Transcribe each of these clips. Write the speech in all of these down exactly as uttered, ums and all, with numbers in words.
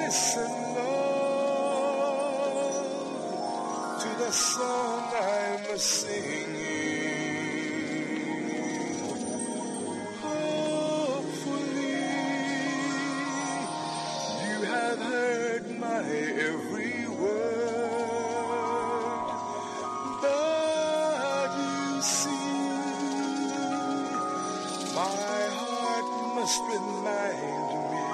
Listen, love, to the song I'm singing. Hopefully, you have heard my every word, but you see, my heart must remind me,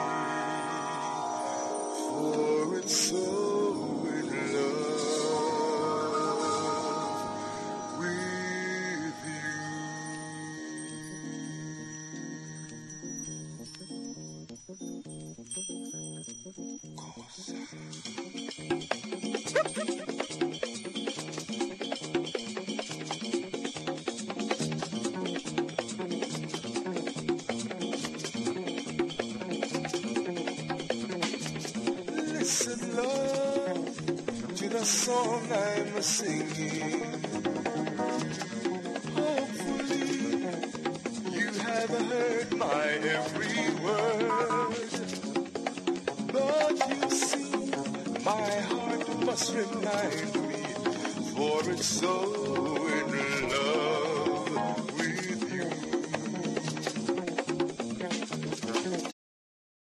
for it's so in love with you. Listen, love, to the song I'm singing. Hopefully, you have heard my every word, but you see, my heart must remind me, for it's so in love with you.